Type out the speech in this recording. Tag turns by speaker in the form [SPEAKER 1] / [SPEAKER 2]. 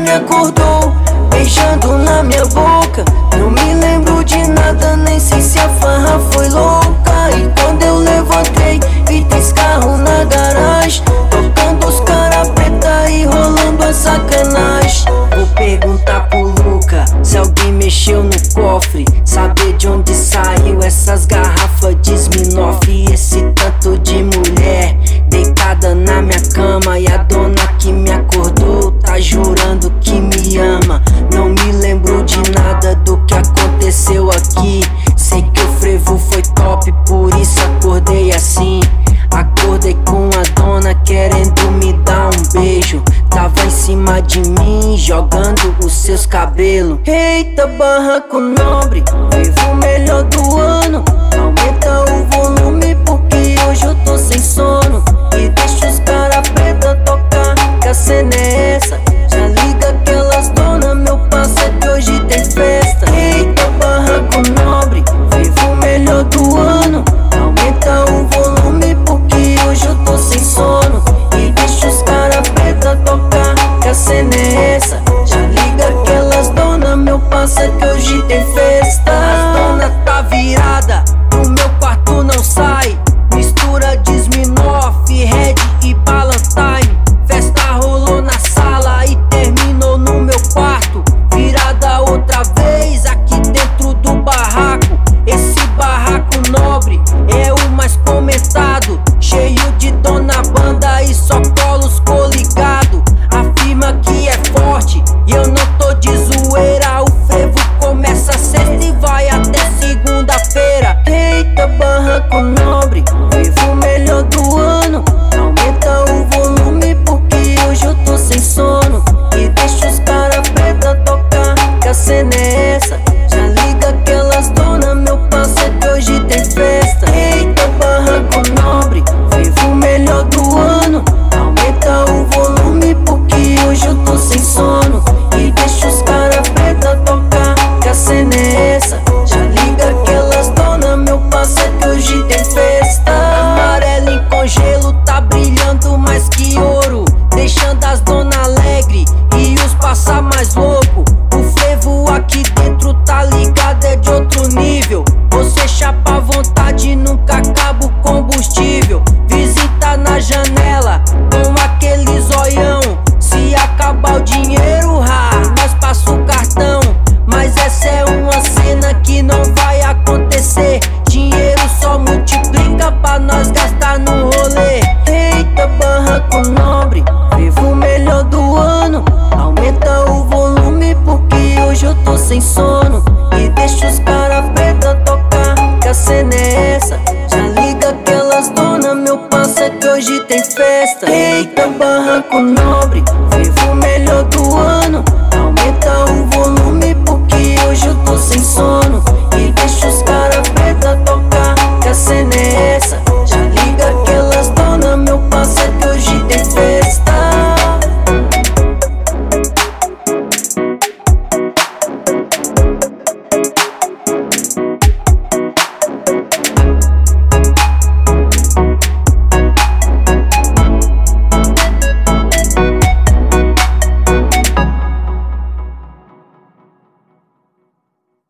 [SPEAKER 1] me acordou, beijando na minha boca. Não me lembro de nada, nem sei se a farra foi louca. E quando eu levantei, vi 3 carros na garagem, tocando os cara preta e rolando a sacanagem. Vou perguntar pro Luca se alguém mexeu no cofre, saber de onde saiu essas garrafas de Smirnoff. E esse tanto de mulher deitada na minha cama, e a dona que me acordou tá jurando que me ama. Não me lembro de nada do que aconteceu aqui. Sei que o frevo foi top, por isso acordei assim. Acordei com a dona querendo me dar um beijo. Tava em cima de mim, jogando os seus cabelos. Eita, barraco nobre, vivo o melhor do ano. Aumenta o volume porque hoje eu tô sem sono. E deixa os cara preta tocar, que a cena é essa. Já liga aquelas dona, meu parceiro, que hoje tem festa. Eita, barraco nobre, vivo o melhor do ano. Aumenta o volume porque hoje eu tô sem sono. E deixa os cara preta tocar, que a cena é essa. Já liga aquelas dona, meu parceiro, que hoje tem festa. A dona tá virada, no meu quarto não sai. Mistura de Smirnoff, Red e Ballantine. Festa rolou na sala e terminou no meu quarto. Virada outra vez aqui dentro do barraco. Esse barraco nobre é o mais comentado, cheio de dona banda e só colos coligado. Afirma que é forte e eu não tô de zoeira. O frevo começa sexta e vai até segunda-feira. Eita, barraco nobre, vivo o melhor do ano. Aumenta o volume porque hoje eu tô sem sono. E deixa os cara preta tocar, que a cena é essa. Já liga aquelas dona, meu parceiro, que hoje tem festa. Eita, barraco nobre, vivo o melhor do ano. Aumenta o volume porque hoje eu tô sem sono. E deixa os cara preta tocar, que a cena é essa. Já liga aquelas dona, meu parceiro, que hoje tem festa. Amarelo em congelo tá brilhando mais que ouro, deixando as dona alegre e os passa mais louco. O frevo aqui dentro tá ligado, é de outro nível. Você chapa à vontade, nunca acaba o combustível. Visita na janela com aquele zoião. Se acabar o dinheiro, nós passa o cartão. Mas essa é uma cena que não vai acontecer. Dinheiro só multiplica pra nós gastar no rolê. Eita, barraco nobre, vivo o melhor do ano. Aumenta o volume porque hoje eu tô sem sono. E deixa os cara preta tocar, que a cena é essa. Já liga aquelas dona, meu parceiro, que hoje tem festa. Eita, barraco nobre, vivo o melhor do ano.